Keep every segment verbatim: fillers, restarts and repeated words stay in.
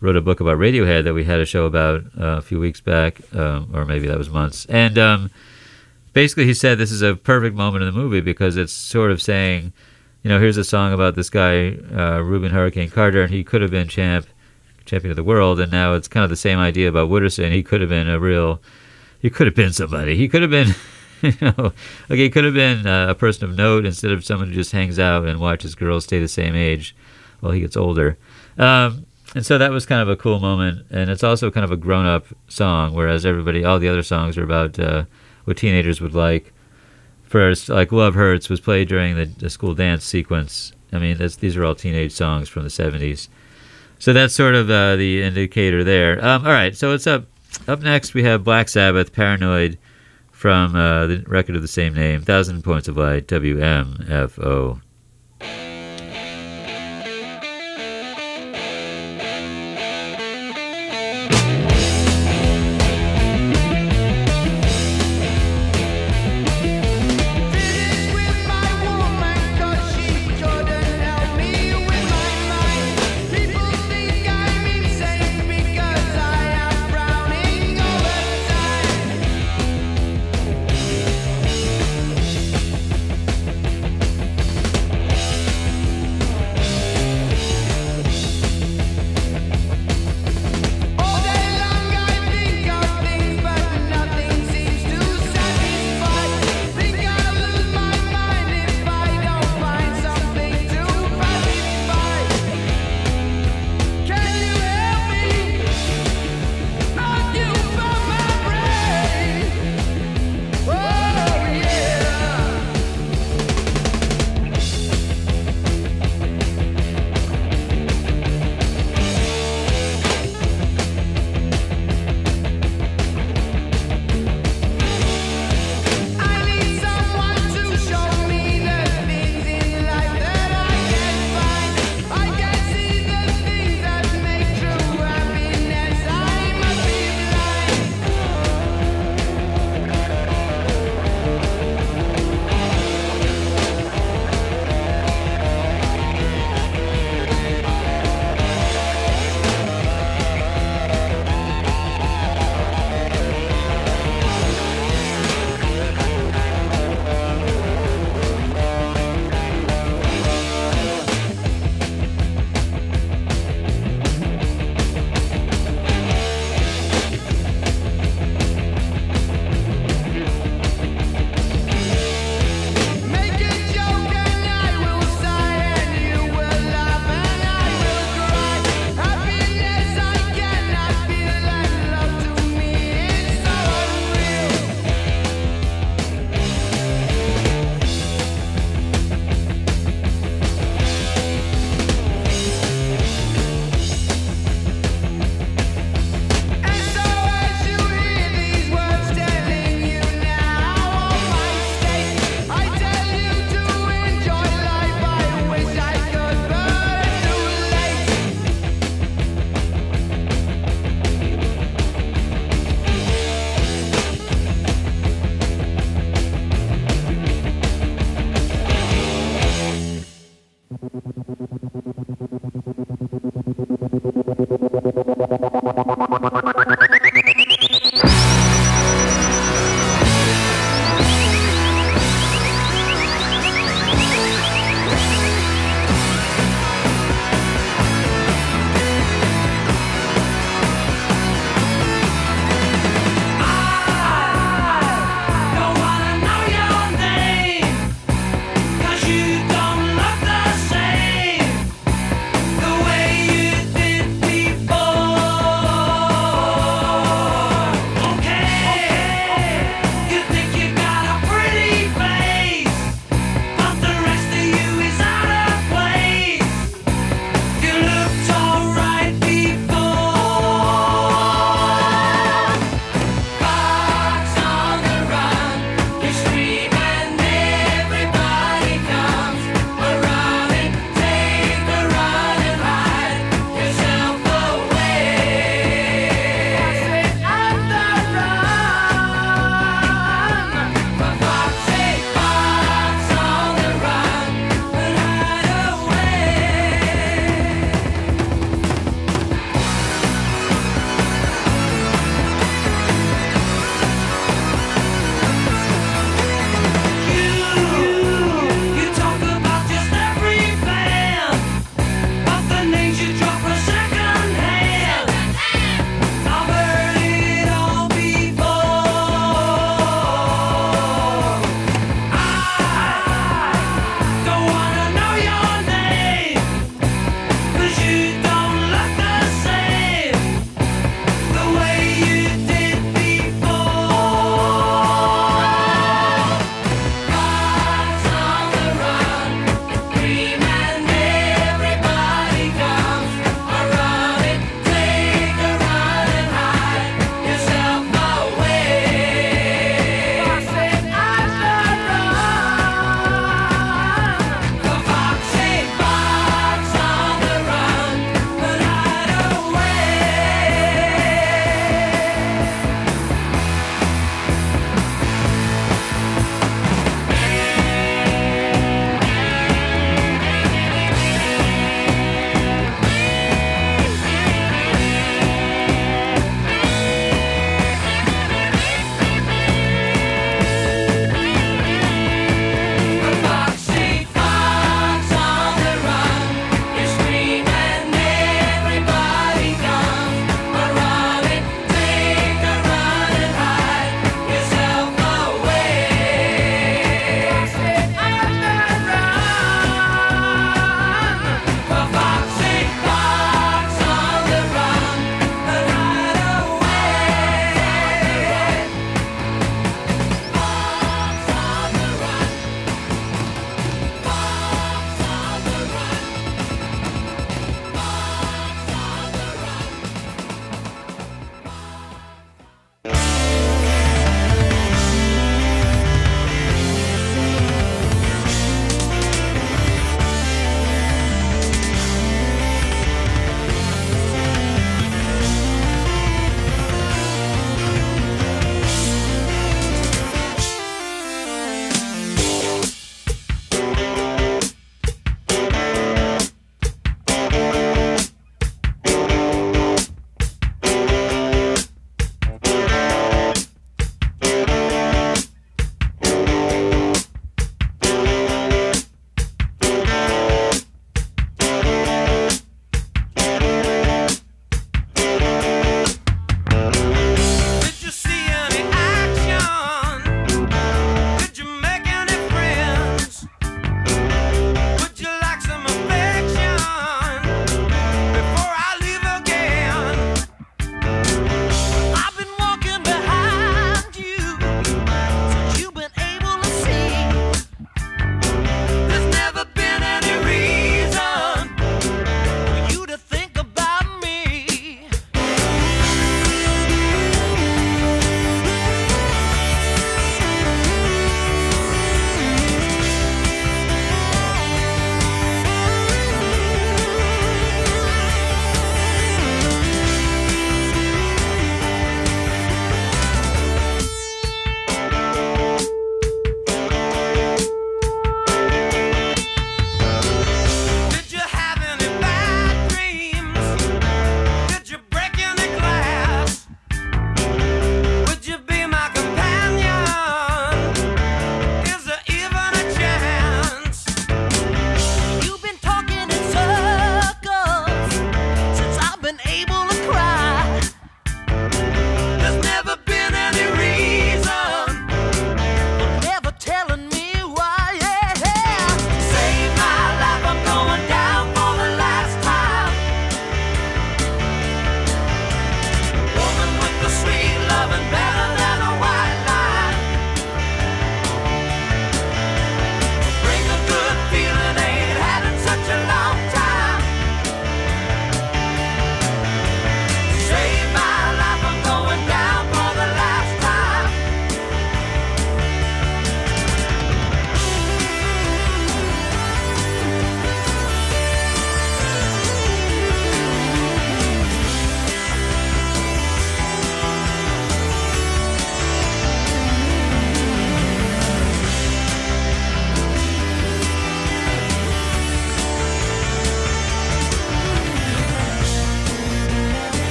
wrote a book about Radiohead that we had a show about uh, a few weeks back, um, or maybe that was months. And um, basically he said this is a perfect moment in the movie because it's sort of saying, you know, here's a song about this guy, uh, Rubin Hurricane Carter, and he could have been champ, champion of the world, and now it's kind of the same idea about Wooderson. He could have been a real, he could have been somebody. He could have been, you know, like he could have been uh, a person of note instead of someone who just hangs out and watches girls stay the same age while he gets older. Um, and so that was kind of a cool moment, and it's also kind of a grown-up song, whereas everybody, all the other songs are about uh, what teenagers would like. First, like Love Hurts was played during the, the school dance sequence. I mean, that's, these are all teenage songs from the seventies. So that's sort of uh, the indicator there. Um, all right, so it's up. Up next, we have Black Sabbath, Paranoid, from uh, the record of the same name, Thousand Points of Light, W M F O.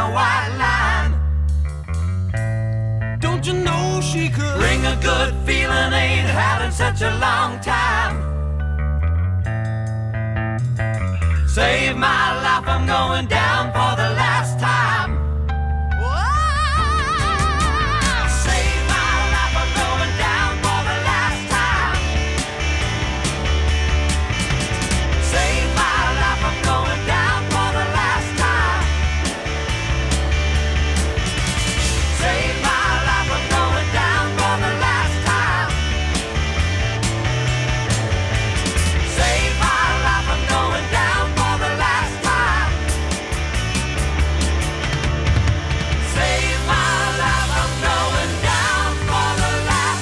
white line. Don't you know she could bring a good feeling, ain't had in such a long time. Save my life, I'm going down for the last time. Save my life, I'm going down for the last time. Save my life, I'm going down for the last time. Save my life, I'm going down for the last time. Save my life, I'm going down for the last time. Save my life, I'm going down for the last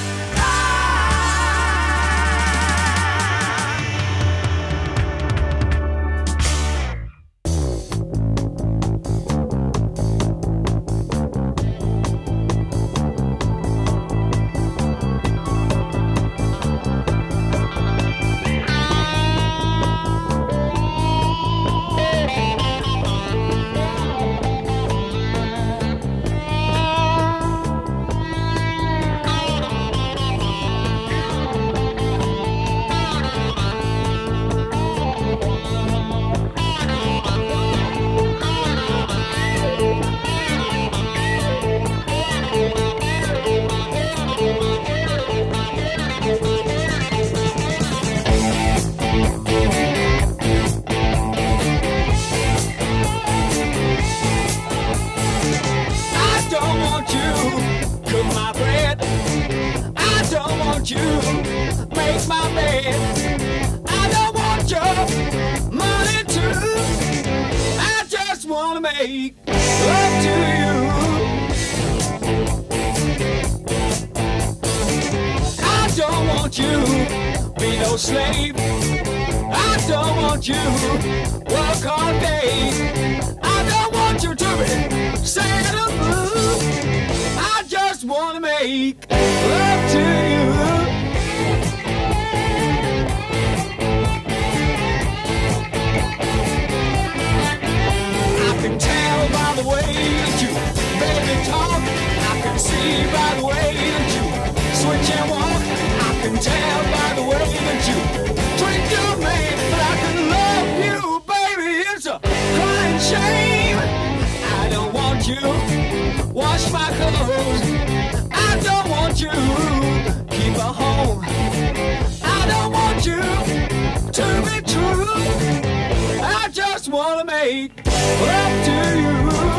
make love to you. I don't want you be no slave. I don't want you work all day. I don't want you to be sad or blue. I just want to make love to you. By the way that you baby talk, I can see by the way that you switch and walk. I can tell by the way that you treat your man, but I can love you, baby. It's a crying shame. I don't want you wash my clothes. I don't want you keep a home. I don't want you to be true. I just wanna make love to you.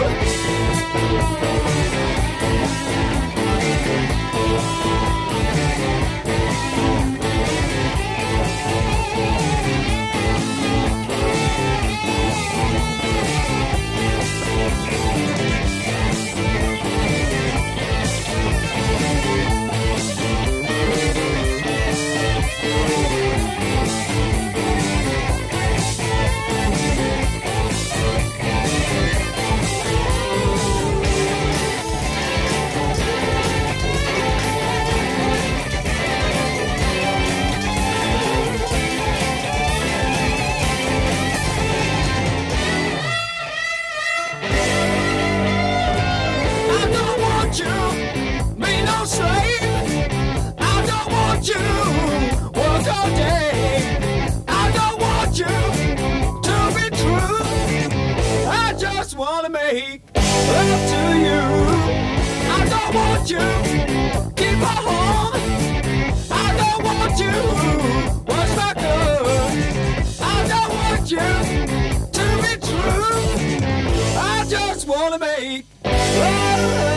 Make love to you. I don't want you keep a home. I don't want you wash my clothes. I don't want you to be true. I just wanna make love.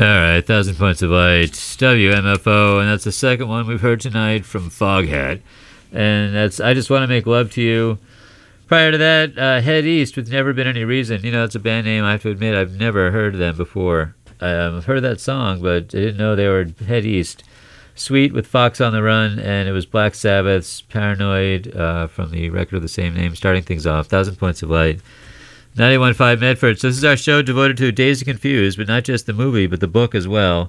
All right, Thousand Points of Light, W M F O, and that's the second one we've heard tonight from Foghat. And that's I Just Want to Make Love to You. Prior to that, uh, Head East with Never Been Any Reason. You know, it's a band name, I have to admit, I've never heard of them before. Um, I've heard that song, but I didn't know they were Head East. Sweet with Fox on the Run, and it was Black Sabbath's Paranoid uh, from the record of the same name, starting things off. Thousand Points of Light. ninety-one point five Medford. So this is our show devoted to Dazed and Confused, but not just the movie, but the book as well.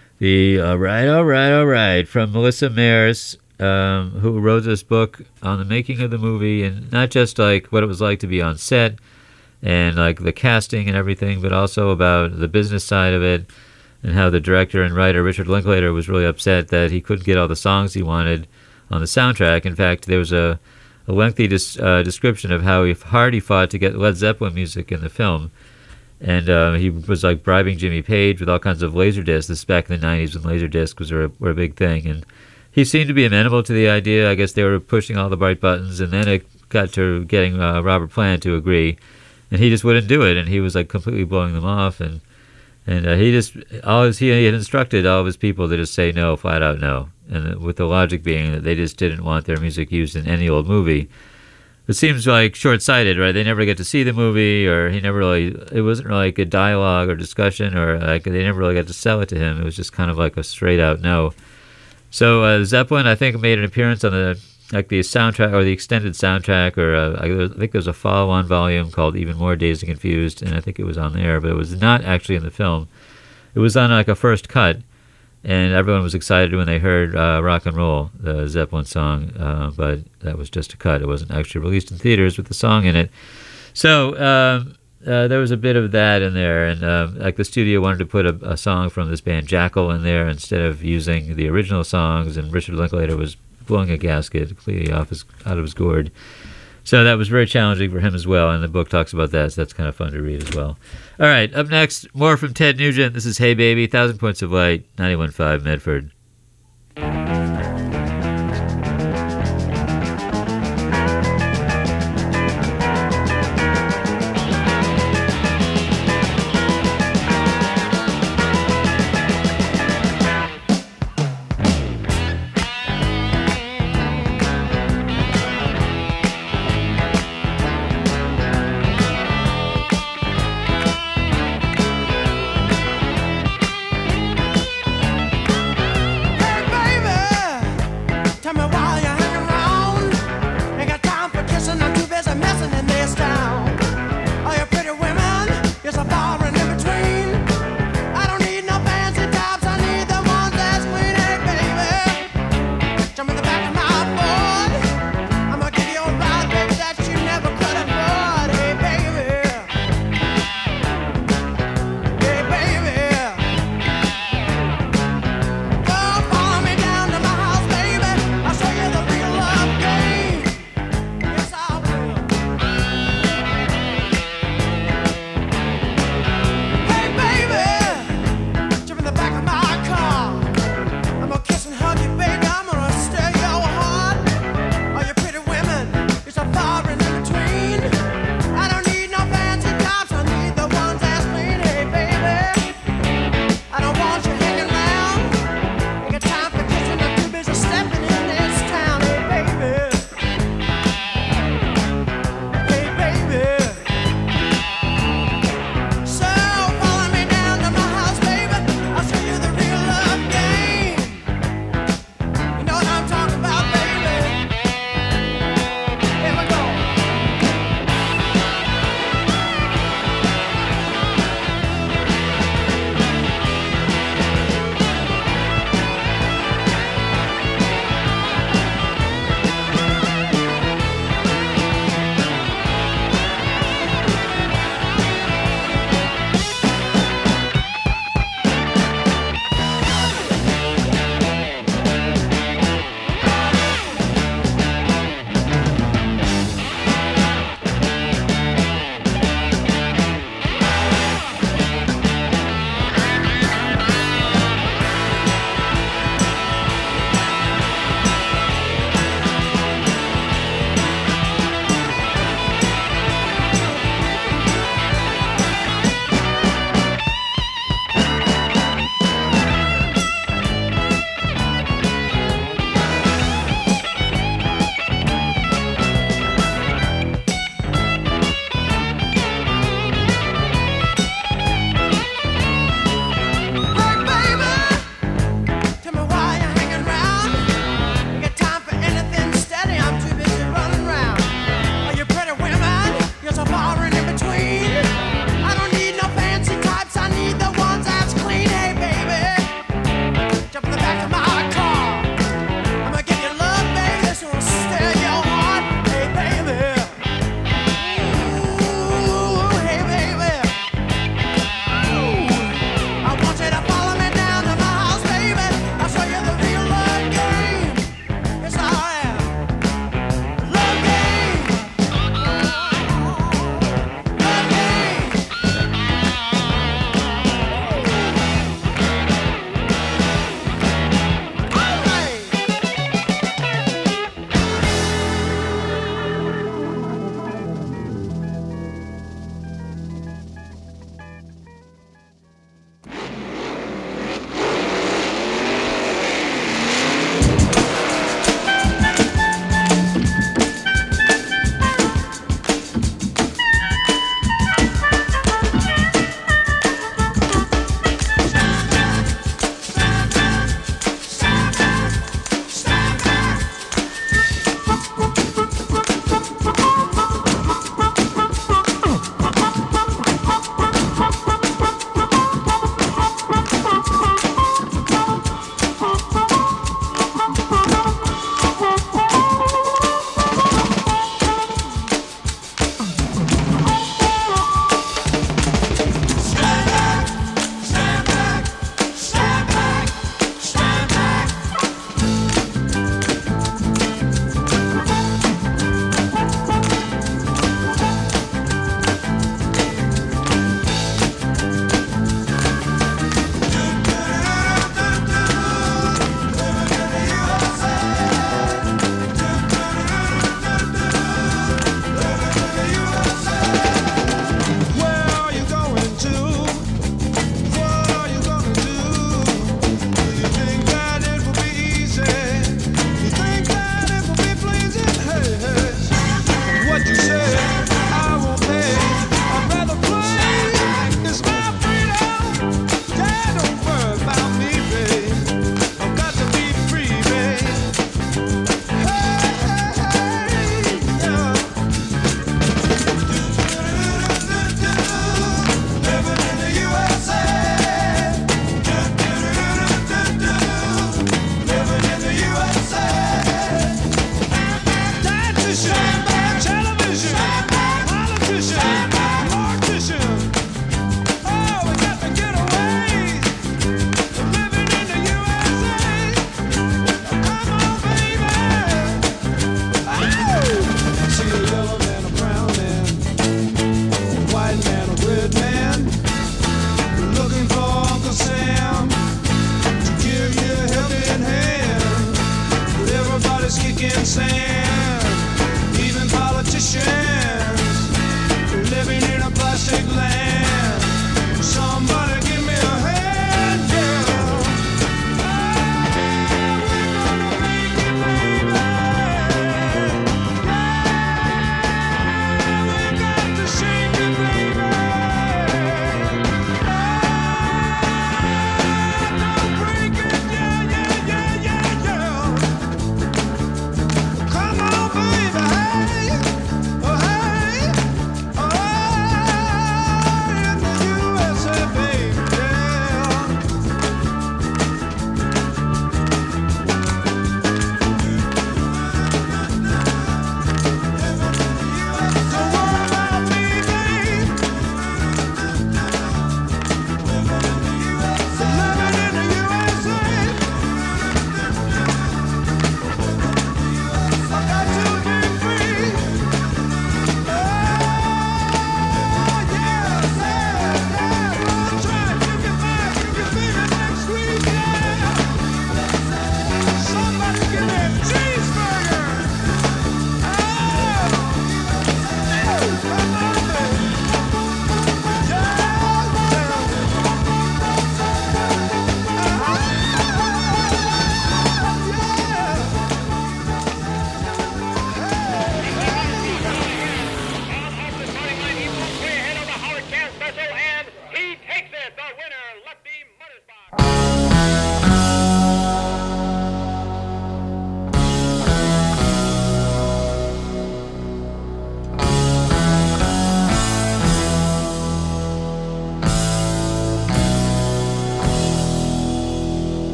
The All Right, All Right, All Right from Melissa Mayers, um, who wrote this book on the making of the movie, and not just like what it was like to be on set and like the casting and everything, but also about the business side of it, and how the director and writer Richard Linklater was really upset that he couldn't get all the songs he wanted on the soundtrack. In fact, there was a, a lengthy dis, uh, description of how he, hard he fought to get Led Zeppelin music in the film. And uh, he was like bribing Jimmy Page with all kinds of Laserdiscs. This is back in the nineties when Laserdiscs was a, were a big thing. And he seemed to be amenable to the idea. I guess they were pushing all the right buttons, and then it got to getting uh, Robert Plant to agree. And he just wouldn't do it, and he was like completely blowing them off. And And uh, he just, all his, he had instructed all of his people to just say no, flat out no. And with the logic being that they just didn't want their music used in any old movie. It seems like short-sighted, right? They never get to see the movie, or he never really, it wasn't really like a dialogue or discussion, or like they never really got to sell it to him. It was just kind of like a straight-out no. So uh, Zeppelin, I think, made an appearance on the, like the soundtrack, or the extended soundtrack, or uh, I think there was a follow-on volume called Even More Dazed and Confused, and I think it was on there, but it was not actually in the film. It was on like a first cut, and everyone was excited when they heard uh, Rock and Roll, the Zeppelin song, uh, but that was just a cut. It wasn't actually released in theaters with the song in it. So um, uh, there was a bit of that in there, and uh, like the studio wanted to put a, a song from this band Jackal in there instead of using the original songs, and Richard Linklater was blowing a gasket completely off his, out of his gourd. So that was very challenging for him as well, and the book talks about that, so that's kind of fun to read as well. All right, up next, more from Ted Nugent. This is Hey Baby, Thousand Points of Light, ninety-one point five Medford.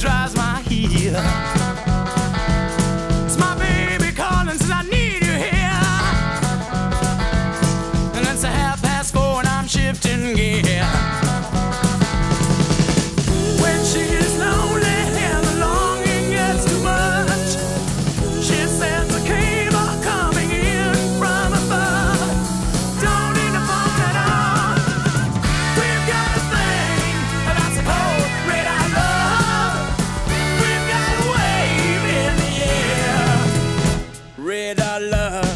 dries my heel. It's my baby calling, says I need you here. And it's a half past four and I'm shifting gear. When she is lonely and the longing gets too much, she says the cable coming in from above. Don't need to phone at all. We've got a thing that's a cold red I love. We've got a wave in the air. Red I love.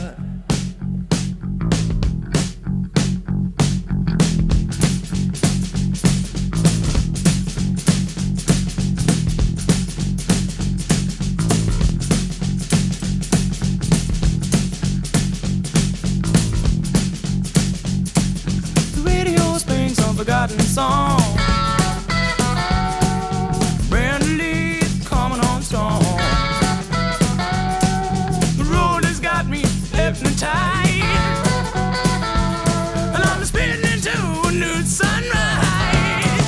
The radio's playing some forgotten song. Brand new leaf coming on strong. The road has got me hypnotized, and I'm spinning into a new sunrise.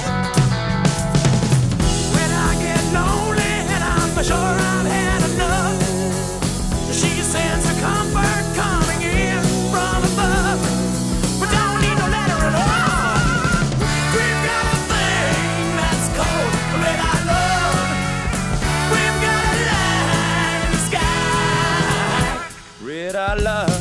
When I get lonely and I'm for sure I've had enough, she sends the comfort coming in from above. We don't need no letter at all. We've got a thing that's cold, red I love. We've got a light in the sky, red I love.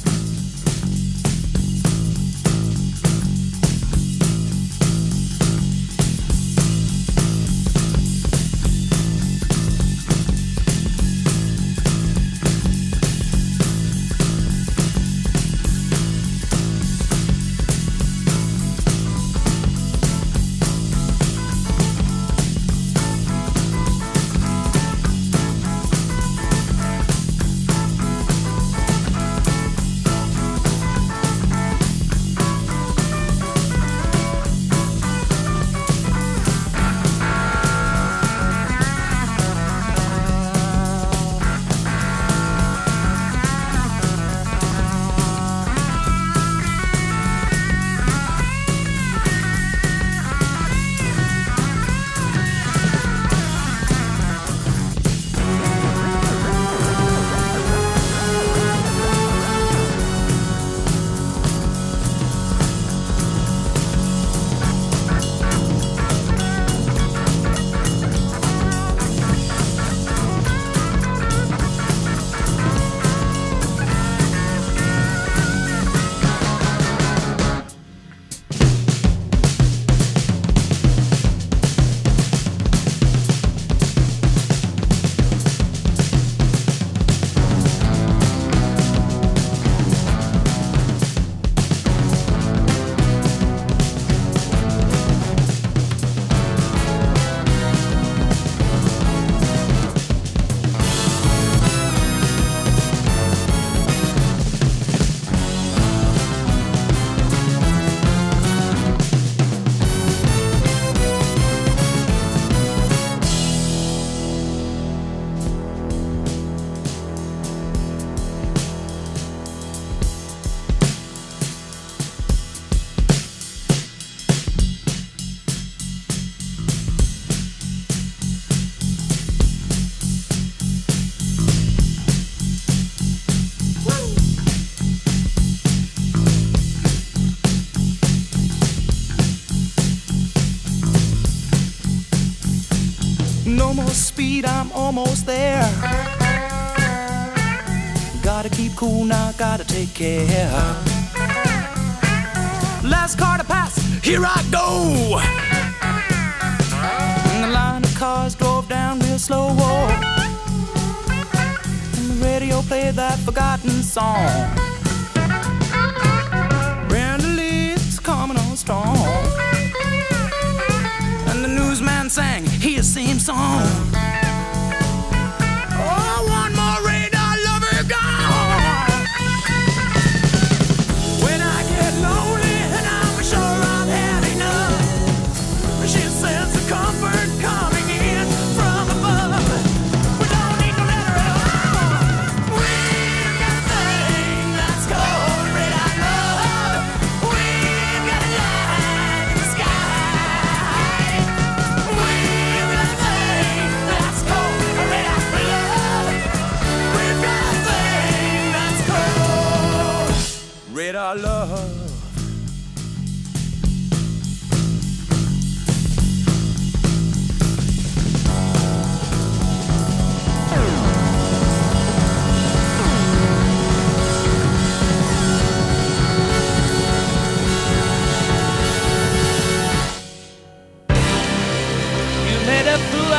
No more speed, I'm almost there. Gotta keep cool now, gotta take care. Last car to pass, here I go. And the line of cars drove down real slow. And the radio played that forgotten song. Brand new leaves coming on strong. And the newsman sang his same song. Oh, one more radar lover gone. When I get lonely and I'm sure I've had enough, she says the comfort coming in from above. We don't need no letter at all. We've got a thing that's called red I love. We've got a light in the sky. We've got a thing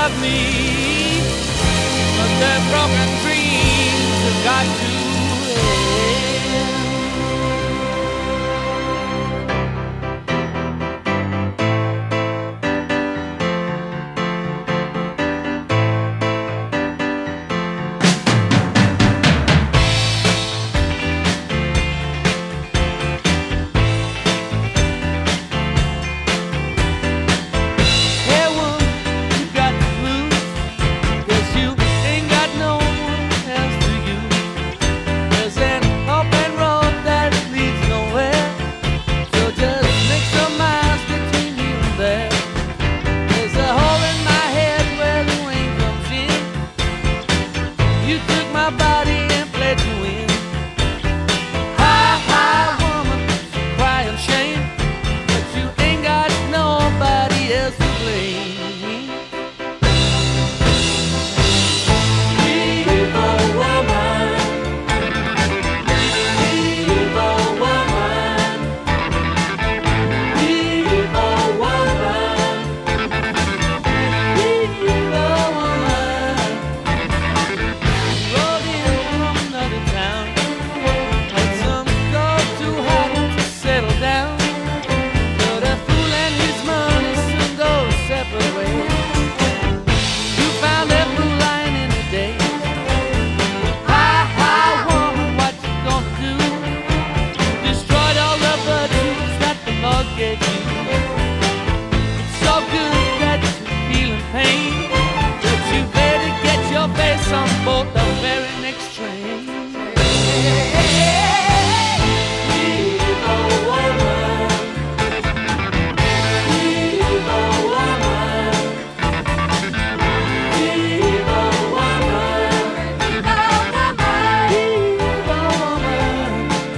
of me, but their broken dreams have got to end. Hey, woman, you got the blues, 'cause you ain't got no one else to use. There's an open road that leads nowhere, so just make some miles between here and there. There's a hole in my head where the rain comes in. You took my body and played to win. Hi, hi, woman, crying shame, but you ain't got nobody else to blame. Evil woman, evil woman, evil woman, evil woman. Rode in from another town, had some gold too hot to settle down. But a fool and his money soon go separate ways. You found that blue line in the day. Hi, hi, woman, what you gonna do? Destroyed all the virtues that the Lord gave you. It's so good that you're feeling pain, but you better get your face on board the very next train. Evil woman, evil woman, evil woman, evil woman.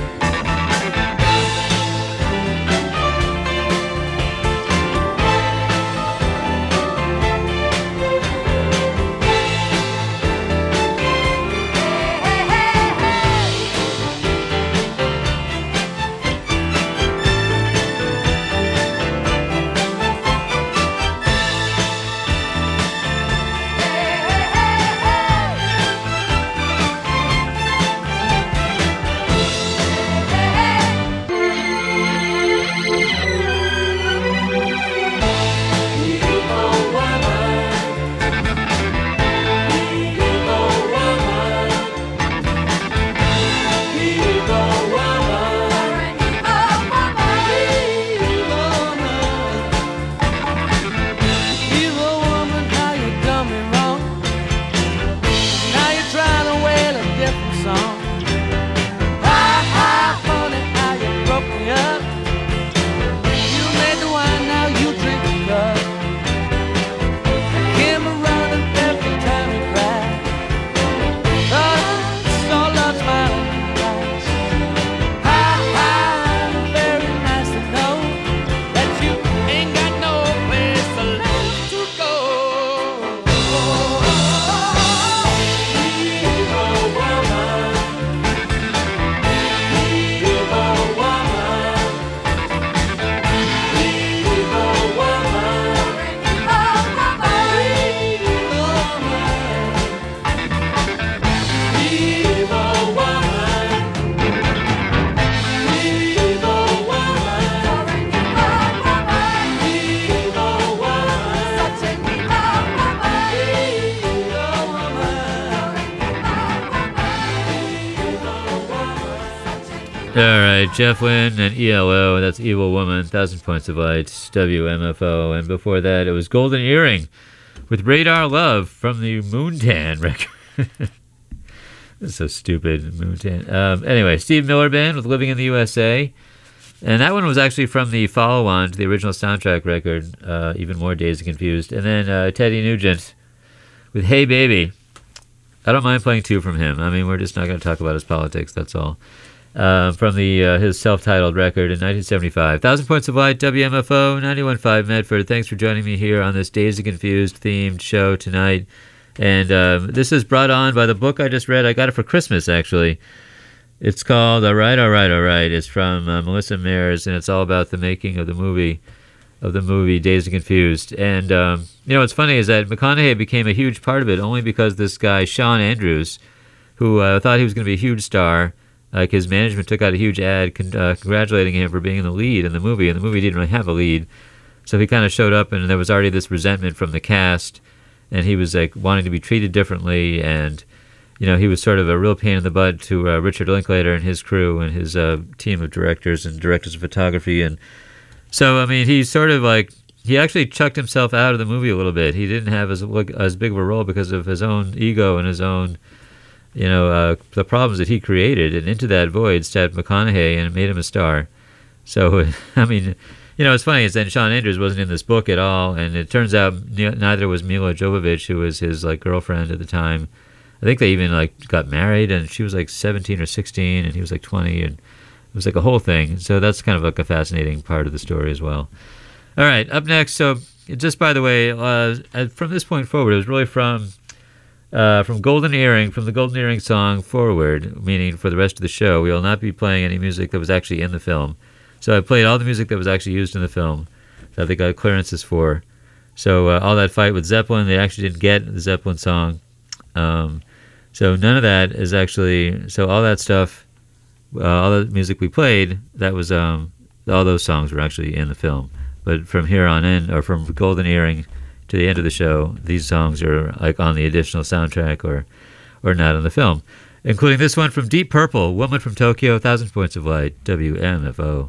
Evil woman, how you done me wrong. Now you're trying to wail a different song. Hi, hi, honey, how you broke me up. You made the wine, now you drink the cup. I came around and every time you cried, thought I saw love smiling in your eyes. Hi, hi, very nice to know that you ain't got no place left to go. Evil woman, evil woman, evil woman, evil woman, evil woman, evil woman, such an evil woman. All right, Jeff Wynne and E L O, that's Evil Woman, Thousand Points of Light, W M F O, and before that it was Golden Earring with Radar Love from the Moontan record. That's so stupid, Moontan. Um, anyway, Steve Miller Band with Living in the U S A, and that one was actually from the follow-on to the original soundtrack record, uh, Even More Dazed and Confused, and then uh, Teddy Nugent with Hey Baby. I don't mind playing two from him. I mean, we're just not going to talk about his politics, that's all. Uh, from the uh, his self-titled record in nineteen seventy-five. Thousand Points of Light, W M F O, ninety-one point five Medford. Thanks for joining me here on this Dazed and Confused themed show tonight. And uh, this is brought on by the book I just read. I got it for Christmas, actually. It's called All Right, All Right, All Right. It's from uh, Melissa Mayers, and it's all about the making of the movie of the movie Dazed and Confused. And um, you know what's funny is that McConaughey became a huge part of it only because this guy Sean Andrews, who uh, thought he was going to be a huge star, like his management took out a huge ad con- uh, congratulating him for being in the lead in the movie, and the movie didn't really have a lead. So he kind of showed up, and there was already this resentment from the cast, and he was like wanting to be treated differently, and you know he was sort of a real pain in the butt to uh, Richard Linklater and his crew and his uh, team of directors and directors of photography. And so I mean, he sort of like he actually chucked himself out of the movie a little bit. He didn't have as as big of a role because of his own ego and his own, you know, uh, the problems that he created. And into that void stepped McConaughey and made him a star. So I mean, you know, it's funny is that Sean Andrews wasn't in this book at all, and it turns out ne- neither was Mila Jovovich, who was his like girlfriend at the time. I think they even like got married, and she was like seventeen or sixteen, and he was like twenty, and it was like a whole thing. So that's kind of like a fascinating part of the story as well. All right, up next. So just by the way, uh, from this point forward, it was really from uh, from Golden Earring, from the Golden Earring song forward, meaning for the rest of the show, we will not be playing any music that was actually in the film. So I played all the music that was actually used in the film that they got clearances for. So uh, all that fight with Zeppelin, they actually didn't get the Zeppelin song. Um, so none of that is actually, so all that stuff, uh, all the music we played, that was, um, all those songs were actually in the film. But from here on in, or from Golden Earring to the end of the show, these songs are like on the additional soundtrack or, or not on the film. Including this one from Deep Purple, Woman from Tokyo, Thousand Points of Light, W M F O.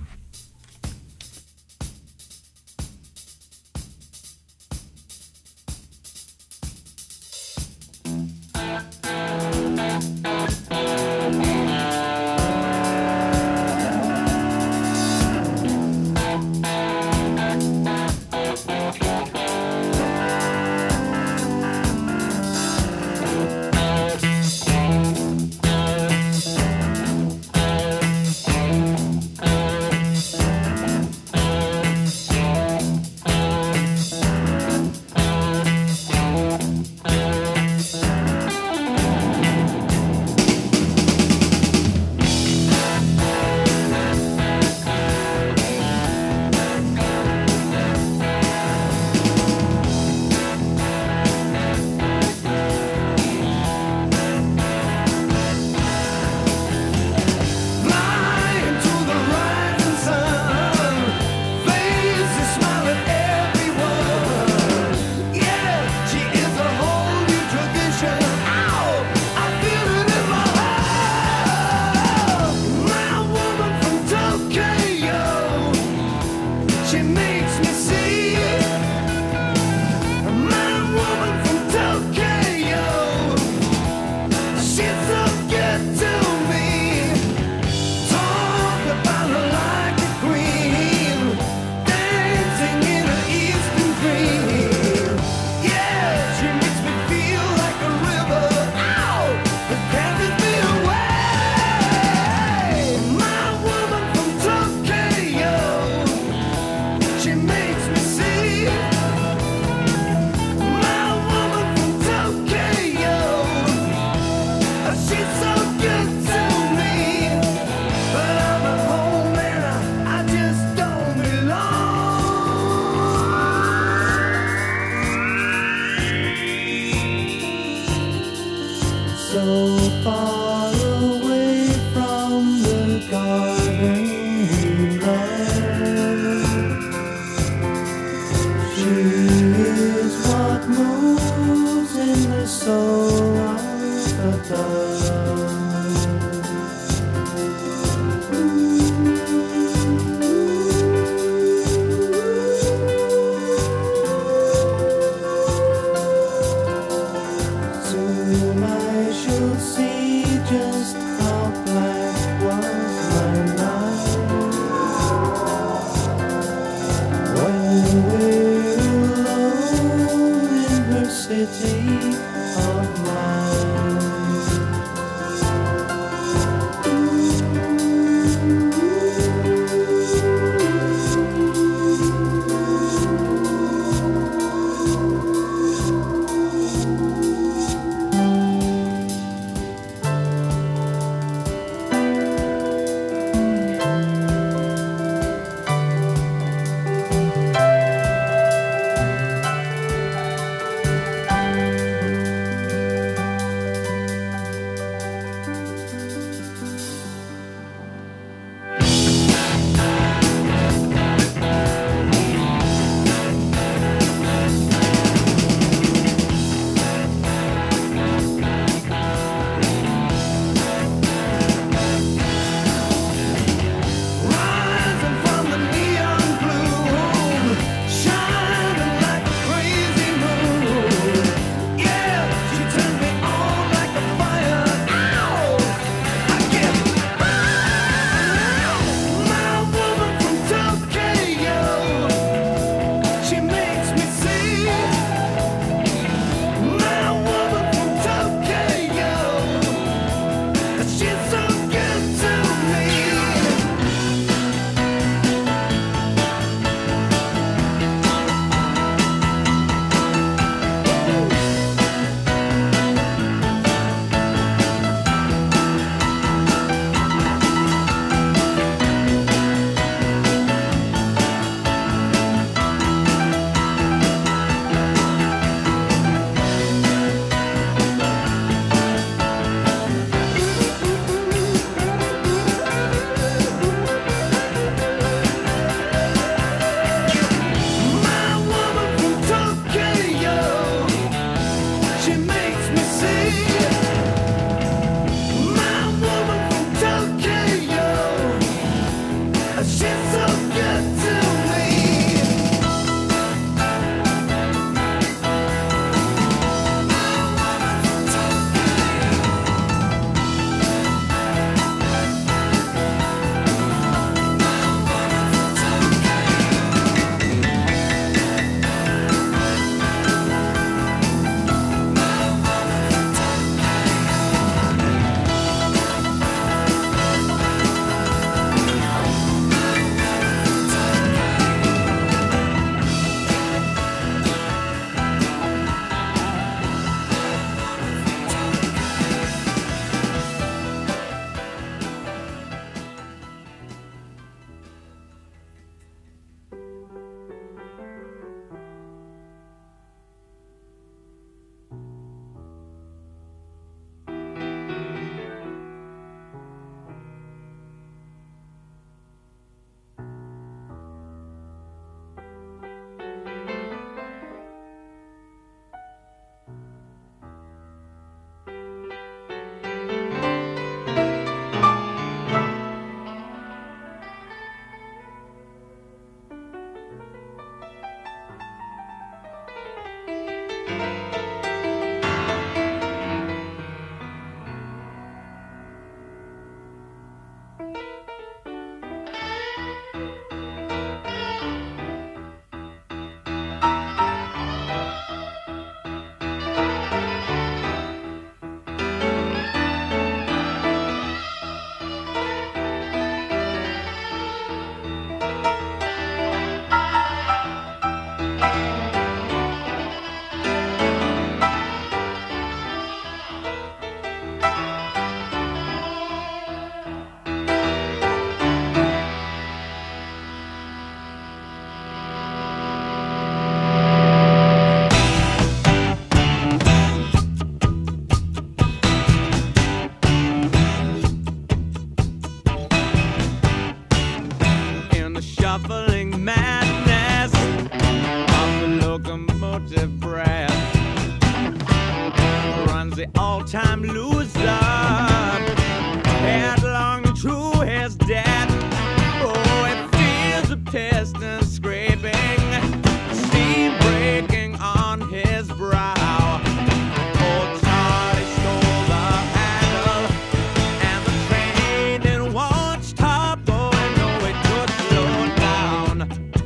all-time loser, headlong to his death. Oh, it feels a piston scraping, steam breaking on his brow. Old Charlie stole the handle, and the train it won't stop going. No, it could slow down.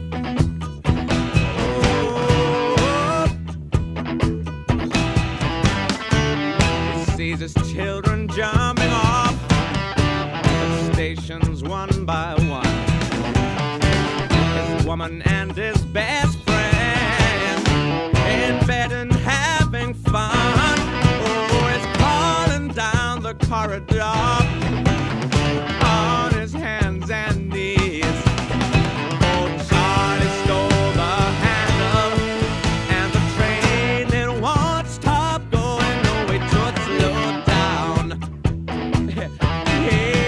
Oh, he sees his children jumping off the stations one by one. His woman and his best friend in bed and having fun. Oh, he's crawling down the corridor on his hands and knees. Old Charlie stole the handle, and the train it won't stop going. No, it should slow down. Yeah.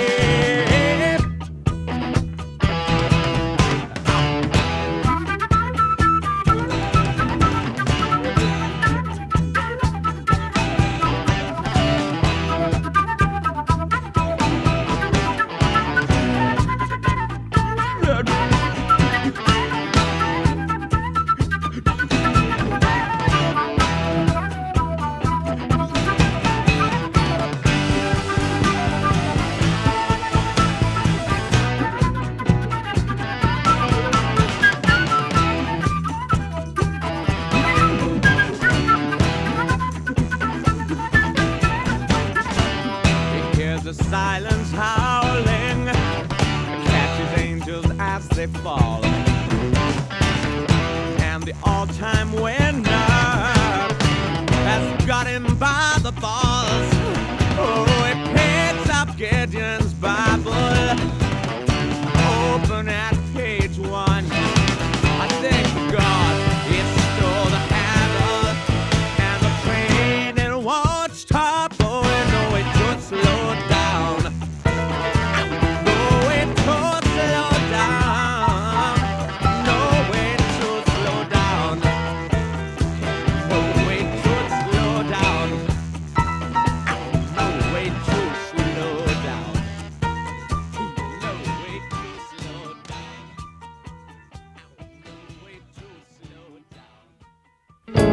He hears the silence howling, catches angels as they fall, and the all-time winner has got him by the balls. Oh, he picks up Gideon's Bible, open at page one. I thank God he stole the handle, and the train it won't stop. Oh, no, it could slow down. No, it could slow down. No, it could slow down. No, it could slow down. No, it could slow down. No, it could slow down. No, it could slow down.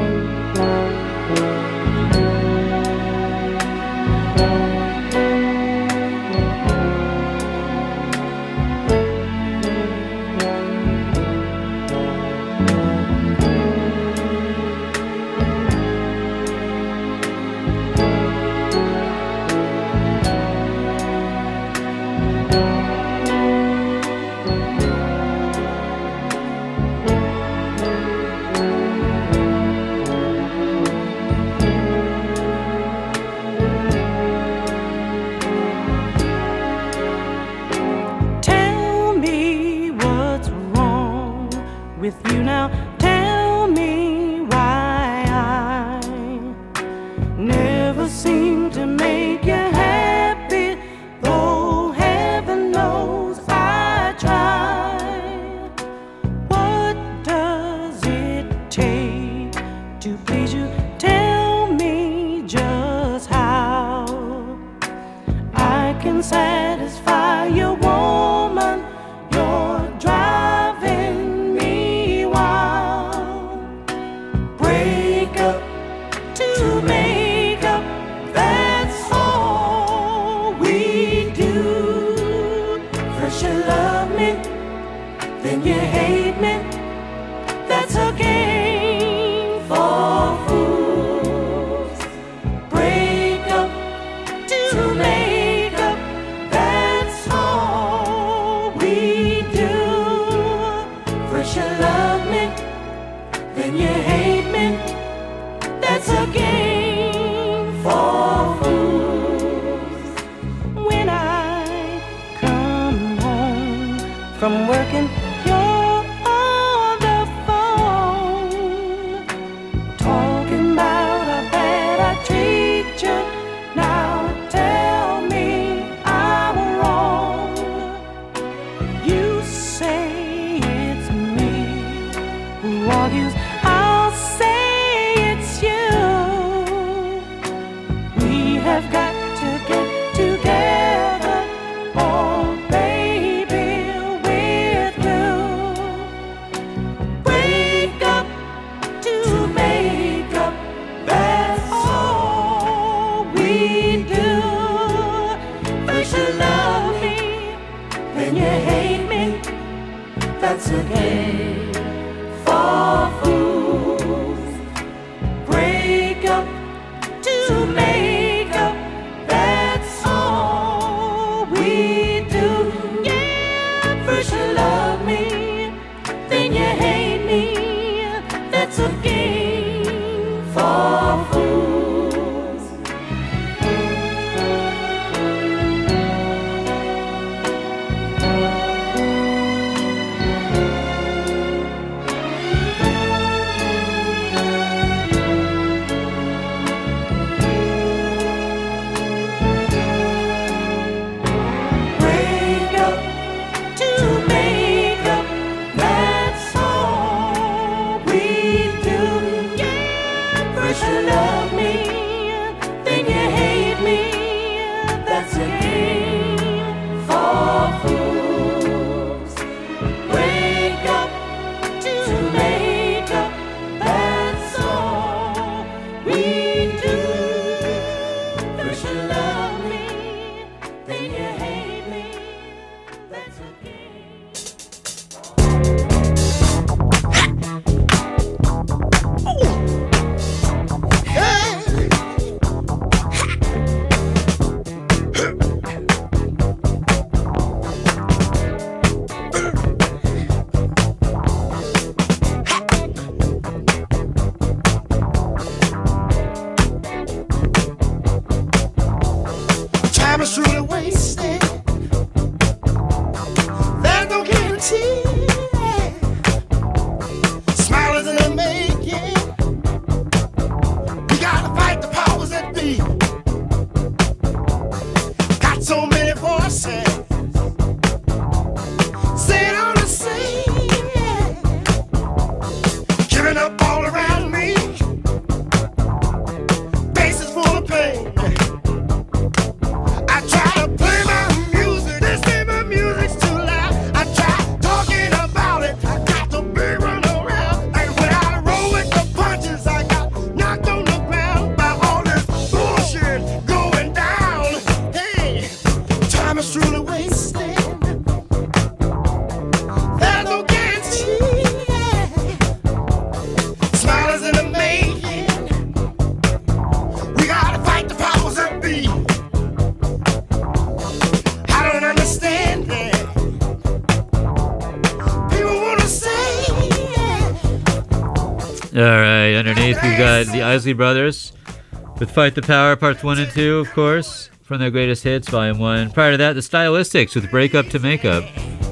Tell me what's wrong with you now. Tell me why I never seem to make you happy, though heaven knows I try. What does it take to please you? Tell me just how I can satisfy your woman. You're driving me wild. Break up to make up, that's all we do. First you love me, then you hate me. That's a game for fools. Break up to make up, that's all we do. First you love me, then you hate me. That's a game for fools. When I come home from working, you're on the phone, talking about how bad I treat you. Now tell me I'm wrong. You say it's me who argues, I'll say it's you. All right, underneath we've got the Isley Brothers with Fight the Power Parts one and two, of course, from their greatest hits, Volume one. Prior to that, the Stylistics with Break Up to Make Up.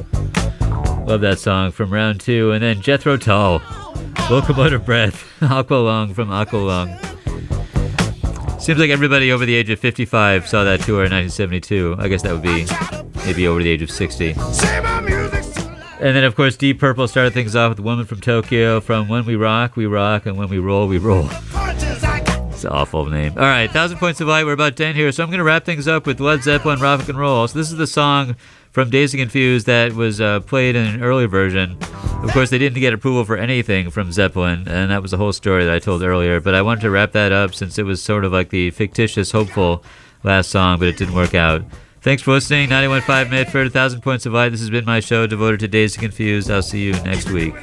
Love that song from round two. And then Jethro Tull, Locomotive Breath, Aqualung from Aqualung. Seems like everybody over the age of fifty-five saw that tour in nineteen seventy-two. I guess that would be maybe over the age of sixty. And then, of course, Deep Purple started things off with Woman from Tokyo from When We Rock, We Rock, and When We Roll, We Roll. It's an awful name. All right, Thousand Points of Light, we're about to end here, so I'm going to wrap things up with Led Zeppelin, Rock and Roll. So this is the song from Dazed and Confused that was uh, played in an earlier version. Of course, they didn't get approval for anything from Zeppelin, and that was the whole story that I told earlier, but I wanted to wrap that up since it was sort of like the fictitious, hopeful last song, but it didn't work out. Thanks for listening. ninety-one point five Medford, one thousand Points of Light. This has been my show devoted to Dazed and Confused. I'll see you next week.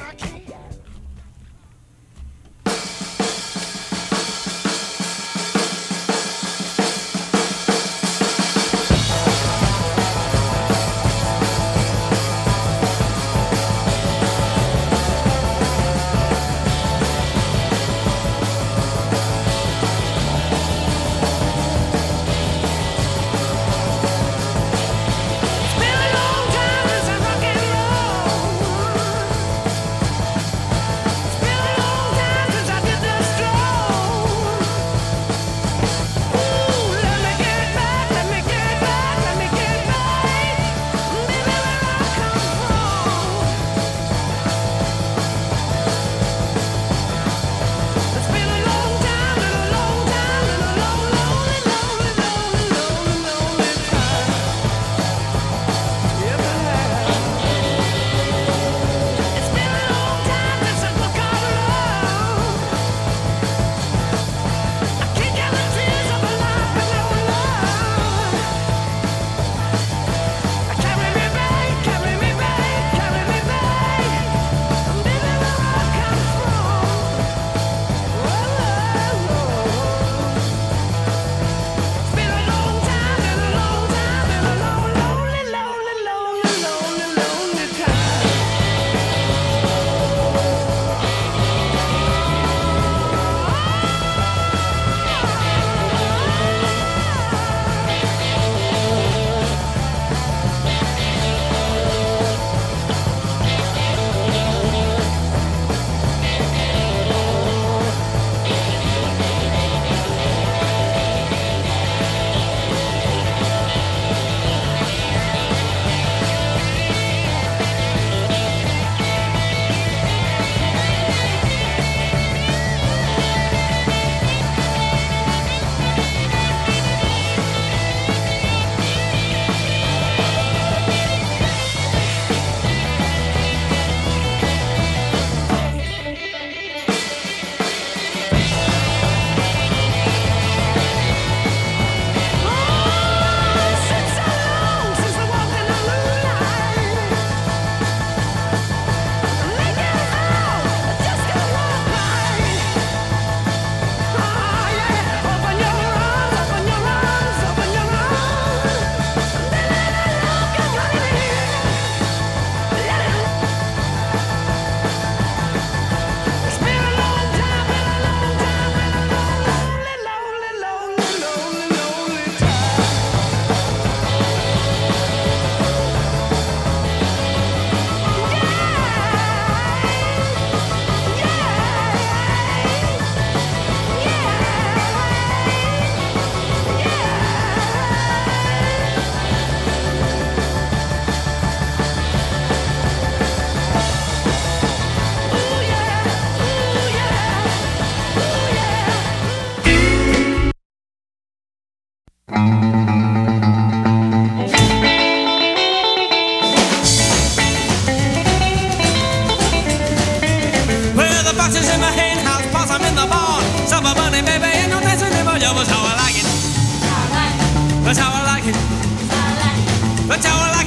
That's how I like it. That's how I like it.